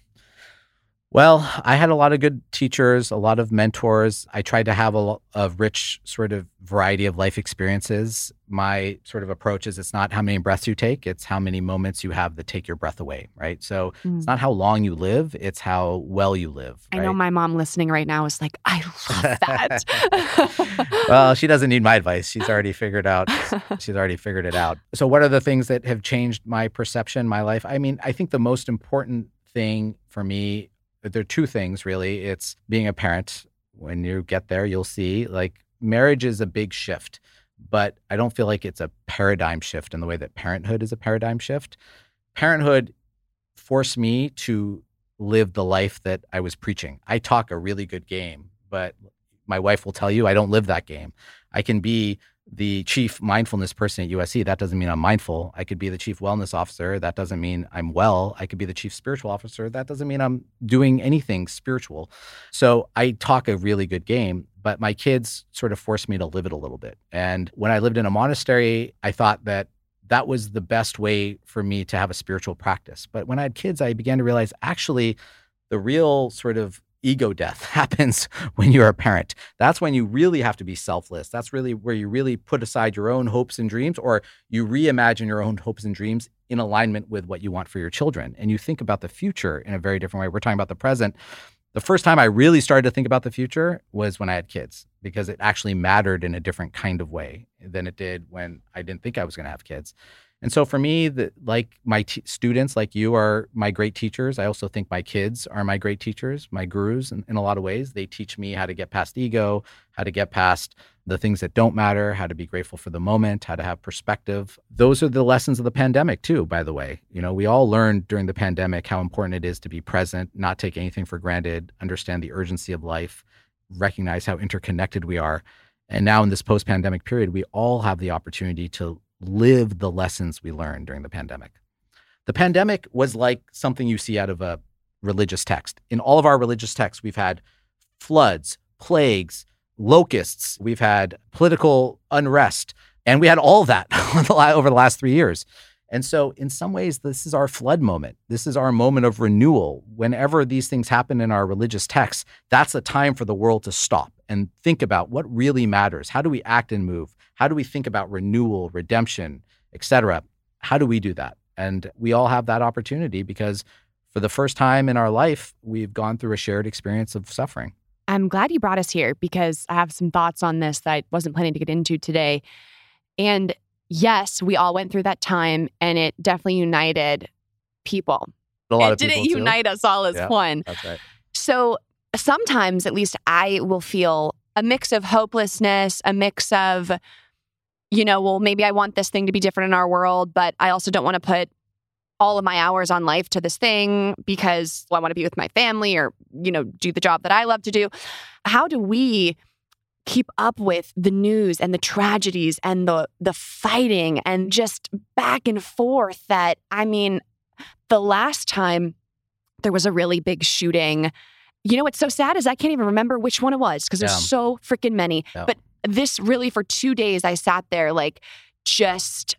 [SPEAKER 12] Well, I had a lot of good teachers, a lot of mentors. I tried to have a, a rich sort of variety of life experiences. My sort of approach is it's not how many breaths you take, it's how many moments you have that take your breath away, right? So mm. it's not how long you live, it's how well you live.
[SPEAKER 10] Right? I know my mom listening right now is like, I love that.
[SPEAKER 12] Well, she doesn't need my advice. She's already figured out, she's already figured it out. So what are the things that have changed my perception, my life? I mean, I think the most important thing for me, there are two things, really. It's being a parent. When you get there, you'll see, like, marriage is a big shift, but I don't feel like it's a paradigm shift in the way that parenthood is a paradigm shift. Parenthood forced me to live the life that I was preaching. I talk a really good game, but my wife will tell you I don't live that game. I can be the chief mindfulness person at U S C. That doesn't mean I'm mindful. I could be the chief wellness officer. That doesn't mean I'm well. I could be the chief spiritual officer. That doesn't mean I'm doing anything spiritual. So I talk a really good game, but my kids sort of forced me to live it a little bit. And when I lived in a monastery, I thought that that was the best way for me to have a spiritual practice. But when I had kids, I began to realize actually the real sort of ego death happens when you're a parent. That's when you really have to be selfless. That's really where you really put aside your own hopes and dreams, or you reimagine your own hopes and dreams in alignment with what you want for your children. And you think about the future in a very different way. We're talking about the present. The first time I really started to think about the future was when I had kids, because it actually mattered in a different kind of way than it did when I didn't think I was going to have kids. And so for me, the, like my t- students, like you, are my great teachers. I also think my kids are my great teachers, my gurus in, in a lot of ways. They teach me how to get past ego, how to get past the things that don't matter, how to be grateful for the moment, how to have perspective. Those are the lessons of the pandemic too, by the way. You know, we all learned during the pandemic how important it is to be present, not take anything for granted, understand the urgency of life, recognize how interconnected we are. And now in this post-pandemic period, we all have the opportunity to live the lessons we learned during the pandemic. The pandemic was like something you see out of a religious text. In all of our religious texts, we've had floods, plagues, locusts, we've had political unrest, and we had all of that over the last three years. And so in some ways, this is our flood moment. This is our moment of renewal. Whenever these things happen in our religious texts, that's a time for the world to stop and think about what really matters. How do we act and move? How do we think about renewal, redemption, et cetera? How do we do that? And we all have that opportunity because for the first time in our life, we've gone through a shared experience of suffering.
[SPEAKER 10] I'm glad you brought us here because I have some thoughts on this that I wasn't planning to get into today. And yes, we all went through that time and it definitely united people.
[SPEAKER 12] A lot
[SPEAKER 10] it
[SPEAKER 12] of people
[SPEAKER 10] didn't
[SPEAKER 12] too.
[SPEAKER 10] unite us all as
[SPEAKER 12] Yeah,
[SPEAKER 10] one.
[SPEAKER 12] That's right.
[SPEAKER 10] So sometimes, at least I will feel a mix of hopelessness, a mix of, you know, well, maybe I want this thing to be different in our world, but I also don't want to put all of my hours on life to this thing because well, I want to be with my family or, you know, do the job that I love to do. How do we keep up with the news and the tragedies and the the fighting and just back and forth that, I mean, the last time there was a really big shooting, you know, what's so sad is I can't even remember which one it was because there's
[SPEAKER 12] Yeah.
[SPEAKER 10] so freaking many.
[SPEAKER 12] Yeah.
[SPEAKER 10] But this really for two days, I sat there like just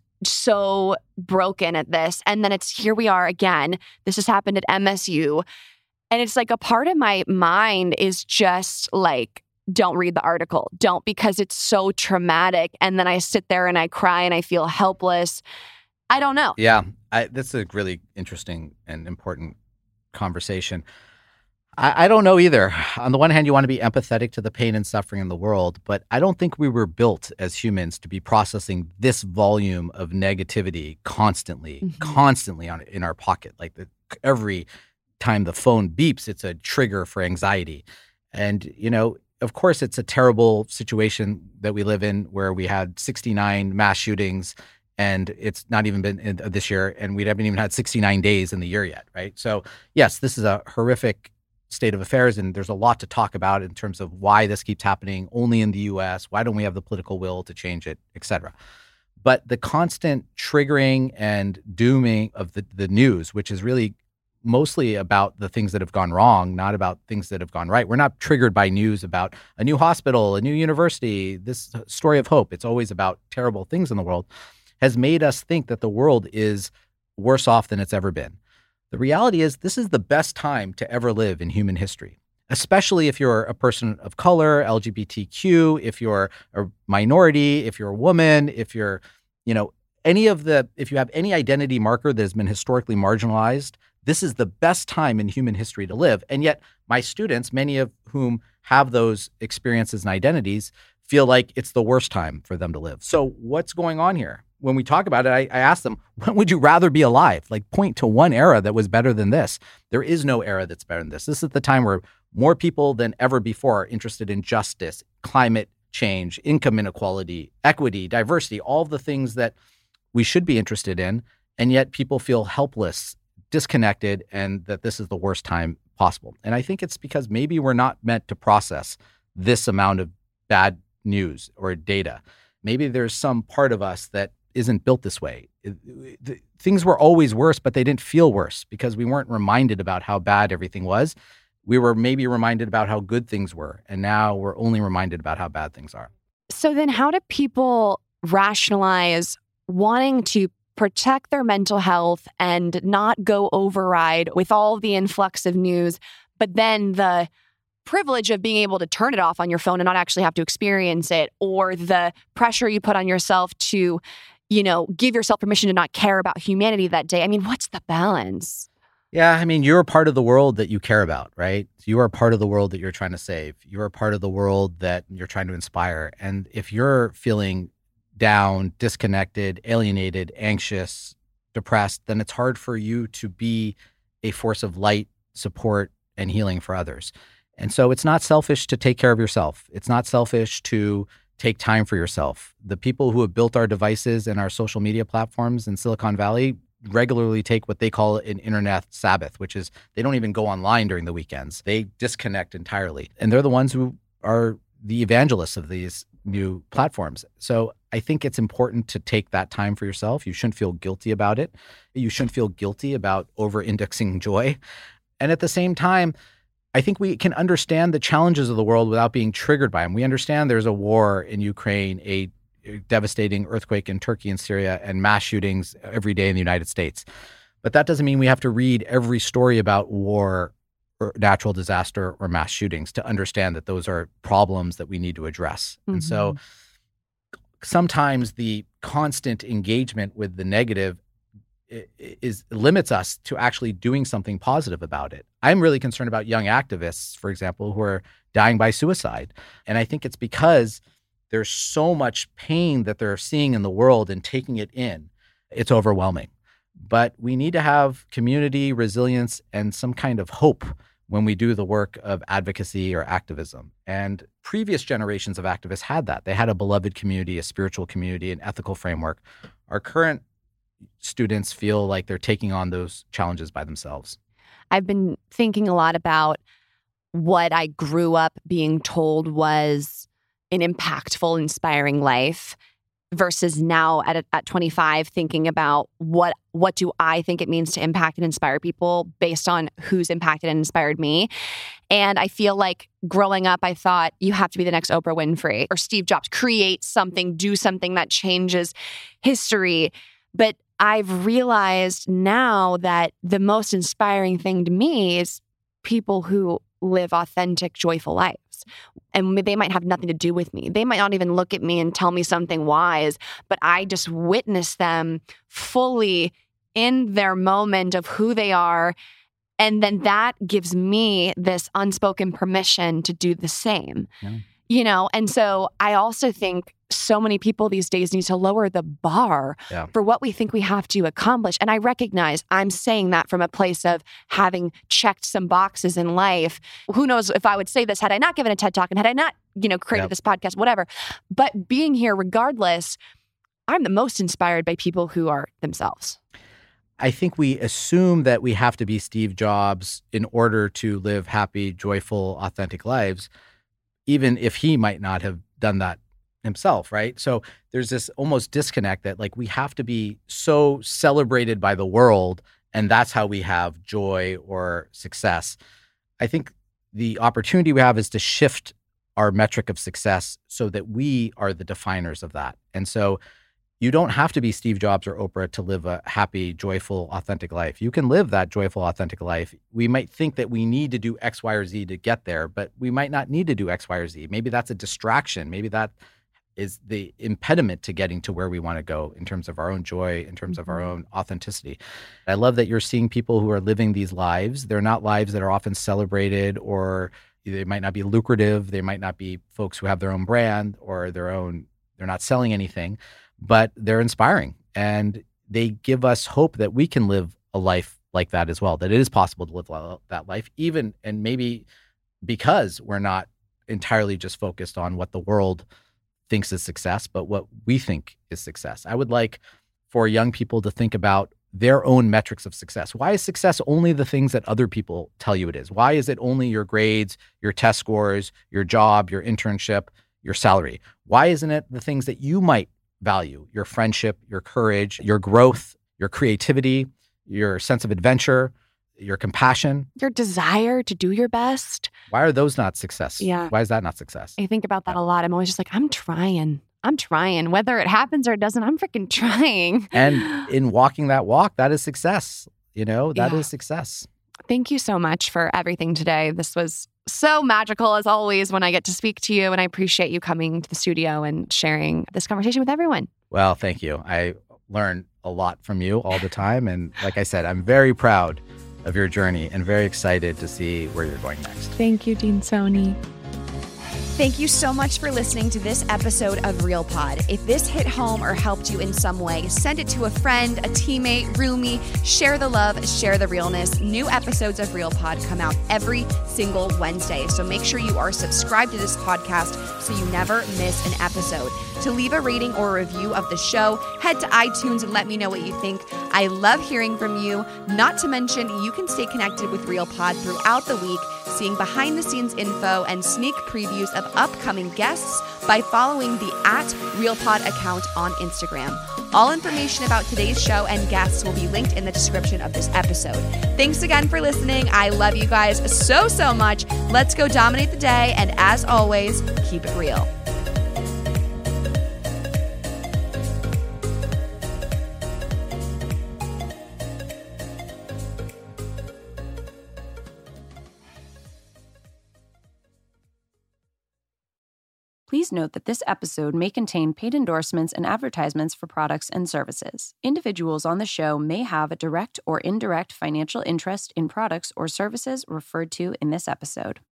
[SPEAKER 10] so broken at this. And then it's here we are again. This has happened at M S U. And it's like a part of my mind is just like, don't read the article. Don't, because it's so traumatic. And then I sit there and I cry and I feel helpless. I don't know.
[SPEAKER 12] Yeah, I, that's a really interesting and important conversation. I, I don't know either. On the one hand, you want to be empathetic to the pain and suffering in the world, but I don't think we were built as humans to be processing this volume of negativity constantly, mm-hmm. constantly on in our pocket. Like the, every time the phone beeps, it's a trigger for anxiety. And, you know, of course, it's a terrible situation that we live in where we had sixty-nine mass shootings and it's not even been in, uh, this year, and we haven't even had sixty-nine days in the year yet, right? So, yes, this is a horrific state of affairs, and there's a lot to talk about in terms of why this keeps happening only in the U S, why don't we have the political will to change it, et cetera. But the constant triggering and dooming of the, the news, which is really mostly about the things that have gone wrong, not about things that have gone right. We're not triggered by news about a new hospital, a new university, this story of hope. It's always about terrible things in the world, has made us think that the world is worse off than it's ever been. The reality is this is the best time to ever live in human history, especially if you're a person of color, L G B T Q, if you're a minority, if you're a woman, if you're, you know, any of the, if you have any identity marker that has been historically marginalized, this is the best time in human history to live. And yet my students, many of whom have those experiences and identities, feel like it's the worst time for them to live. So what's going on here? When we talk about it, I, I ask them, when would you rather be alive? Like point to one era that was better than this. There is no era that's better than this. This is the time where more people than ever before are interested in justice, climate change, income inequality, equity, diversity, all of the things that we should be interested in. And yet people feel helpless, disconnected, and that this is the worst time possible. And I think it's because maybe we're not meant to process this amount of bad news or data. Maybe there's some part of us that isn't built this way. It, it, things were always worse, but they didn't feel worse because we weren't reminded about how bad everything was. We were maybe reminded about how good things were, and now we're only reminded about how bad things are.
[SPEAKER 10] So then how do people rationalize wanting to protect their mental health and not go override with all the influx of news, but then the privilege of being able to turn it off on your phone and not actually have to experience it, or the pressure you put on yourself to, you know, give yourself permission to not care about humanity that day? I mean, what's the balance?
[SPEAKER 12] Yeah, I mean, you're a part of the world that you care about, right? You are part of the world that you're trying to save. You're a part of the world that you're trying to inspire. And if you're feeling down, disconnected, alienated, anxious, depressed, then it's hard for you to be a force of light, support, and healing for others. And so it's not selfish to take care of yourself. It's not selfish to take time for yourself. The people who have built our devices and our social media platforms in Silicon Valley regularly take what they call an internet Sabbath, which is they don't even go online during the weekends. They disconnect entirely. And they're the ones who are the evangelists of these new platforms. So I think it's important to take that time for yourself. You shouldn't feel guilty about it. You shouldn't feel guilty about over-indexing joy. And at the same time, I think we can understand the challenges of the world without being triggered by them. We understand there's a war in Ukraine, a devastating earthquake in Turkey and Syria, and mass shootings every day in the United States. But that doesn't mean we have to read every story about war or natural disaster or mass shootings to understand that those are problems that we need to address. Mm-hmm. And so sometimes the constant engagement with the negative is limits us to actually doing something positive about it. I'm really concerned about young activists, for example, who are dying by suicide. And I think it's because there's so much pain that they're seeing in the world and taking it in. It's overwhelming. But we need to have community, resilience, and some kind of hope when we do the work of advocacy or activism. And previous generations of activists had that. They had a beloved community, a spiritual community, an ethical framework. Our current students feel like they're taking on those challenges by themselves.
[SPEAKER 10] I've been thinking a lot about what I grew up being told was an impactful, inspiring life versus now at at twenty-five thinking about what what do I think it means to impact and inspire people based on who's impacted and inspired me. And I feel like growing up, I thought you have to be the next Oprah Winfrey or Steve Jobs, create something, do something that changes history. But I've realized now that the most inspiring thing to me is people who live authentic, joyful lives. And they might have nothing to do with me. They might not even look at me and tell me something wise, but I just witness them fully in their moment of who they are. And then that gives me this unspoken permission to do the same. Yeah. You know, and so I also think so many people these days need to lower the bar yeah. for what we think we have to accomplish. And I recognize I'm saying that from a place of having checked some boxes in life. Who knows if I would say this had I not given a TED Talk and had I not, you know, created yep. this podcast, whatever. But being here regardless, I'm the most inspired by people who are themselves.
[SPEAKER 12] I think we assume that we have to be Steve Jobs in order to live happy, joyful, authentic lives, even if he might not have done that himself, right? So there's this almost disconnect that like we have to be so celebrated by the world and that's how we have joy or success. I think the opportunity we have is to shift our metric of success so that we are the definers of that. And so you don't have to be Steve Jobs or Oprah to live a happy, joyful, authentic life. You can live that joyful, authentic life. We might think that we need to do X, Y, or Z to get there, but we might not need to do X, Y, or Z. Maybe that's a distraction. Maybe that is the impediment to getting to where we want to go in terms of our own joy, in terms mm-hmm. of our own authenticity. I love that you're seeing people who are living these lives. They're not lives that are often celebrated, or they might not be lucrative. They might not be folks who have their own brand or their own, they're not selling anything, but they're inspiring. And they give us hope that we can live a life like that as well, that it is possible to live that life, even, and maybe because we're not entirely just focused on what the world thinks is success, but what we think is success. I would like for young people to think about their own metrics of success. Why is success only the things that other people tell you it is? Why is it only your grades, your test scores, your job, your internship, your salary? Why isn't it the things that you might value? Your friendship, your courage, your growth, your creativity, your sense of adventure, your compassion,
[SPEAKER 10] your desire to do your best.
[SPEAKER 12] Why are those not success?
[SPEAKER 10] Yeah.
[SPEAKER 12] Why is that not success?
[SPEAKER 10] I think about that yeah. a lot. I'm always just like, I'm trying. I'm trying. Whether it happens or it doesn't, I'm freaking trying.
[SPEAKER 12] And in walking that walk, that is success. You know, that yeah. is success.
[SPEAKER 10] Thank you so much for everything today. This was so magical as always when I get to speak to you, and I appreciate you coming to the studio and sharing this conversation with everyone.
[SPEAKER 12] Well, thank you. I learn a lot from you all the time. And like I said, I'm very proud of your journey and very excited to see where you're going next.
[SPEAKER 10] Thank you, Dean Soni.
[SPEAKER 6] Thank you so much for listening to this episode of Real Pod. If this hit home or helped you in some way, send it to a friend, a teammate, roomie. Share the love, share the realness. New episodes of Real Pod come out every single Wednesday, so make sure you are subscribed to this podcast so you never miss an episode. To leave a rating or a review of the show, head to iTunes and let me know what you think. I love hearing from you. Not to mention, you can stay connected with Real Pod throughout the week, seeing behind-the-scenes info and sneak previews of upcoming guests by following the at RealPod account on Instagram. All information about today's show and guests will be linked in the description of this episode. Thanks again for listening. I love you guys so, so much. Let's go dominate the day, and as always, keep it real.
[SPEAKER 3] Please note that this episode may contain paid endorsements and advertisements for products and services. Individuals on the show may have a direct or indirect financial interest in products or services referred to in this episode.